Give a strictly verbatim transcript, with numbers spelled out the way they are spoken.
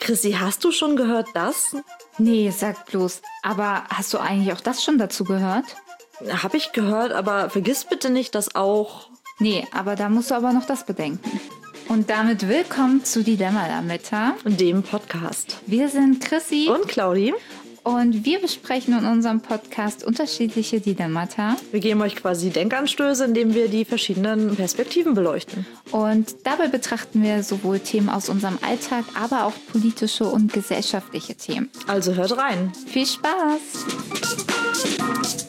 Chrissy, hast du schon gehört das? Nee, sag bloß. Aber hast du eigentlich auch das schon dazu gehört? Hab ich gehört, aber vergiss bitte nicht, dass auch... Nee, aber da musst du aber noch das bedenken. Und damit willkommen zu Dilemma-Lametta, dem Podcast. Wir sind Chrissy und Claudi. Und wir besprechen in unserem Podcast unterschiedliche Dilemmata. Wir geben euch quasi Denkanstöße, indem wir die verschiedenen Perspektiven beleuchten. Und dabei betrachten wir sowohl Themen aus unserem Alltag, aber auch politische und gesellschaftliche Themen. Also hört rein. Viel Spaß!